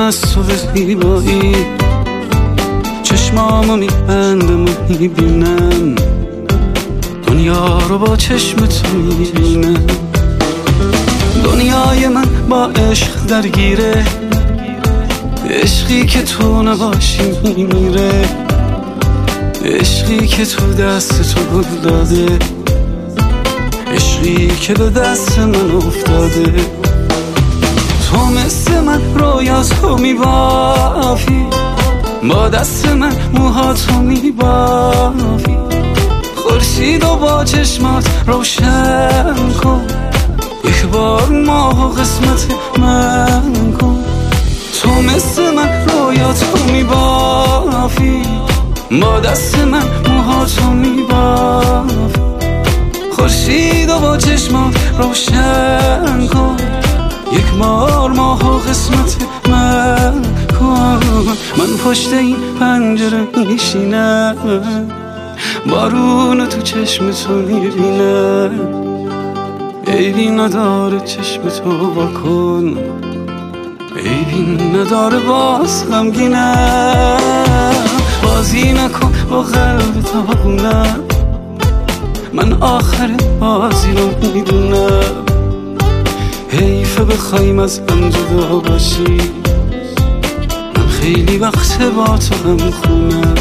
از تو زیبایی، چشمامو میبندم و میبینم دنیا رو با چشم تو میبینم. دنیای من با عشق درگیره، عشقی که تو نباشی میمیره، عشقی که تو دست تو داده، عشقی که به دست من افتاده. تو مثل من رویاتو میبافی، با دست من موهاتو میبافی، خورشید و با چشمات روشن کن، یک بار ماه و قسمت من کن. تو مثل من رویاتو میبافی، با دست من موهاتو میبافی، خورشید و با چشمات روشن کن، یک بار ماه و قسمت من کن. من پشت این پنجره میشینم، بارون تو چشم تو میبینم، عیبی نداره چشم تو واکن، عیبی نداره باز غمگینم. بازی نکن با قلب تاونم، من آخر بازی رو میدونم. حیفه بخوایم از هم جدا باشی، من خیلی وقت با تو هم خونم.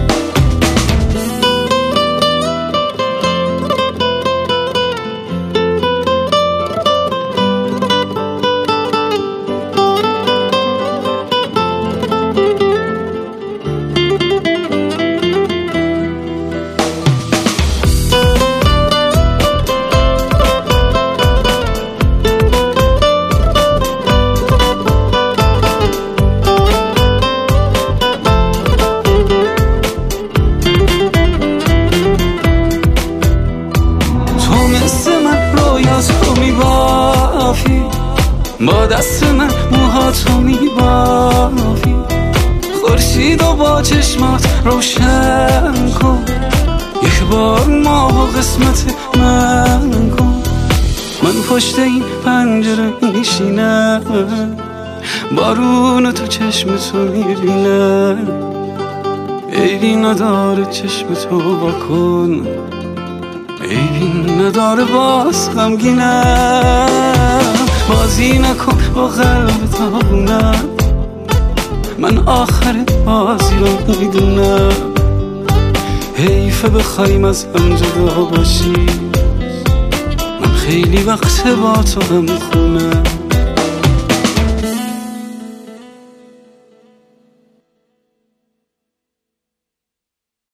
تو میبافی، با دست من موهاتو میبافی، خورشید و با چشمات روشن کن، یک بار ماه و قسمت من کن. من پشت این پنجره میشینم، بارون تو چشم تو میبینم، عیبی نداره چشم تو واکن، عیبی نداره باز غمگینم. بازی نکن با قلب تاونم، من آخر بازی رو میدونم. حیفه بخوایم از هم جدا باشی، من خیلی وقت با تو هم خونم.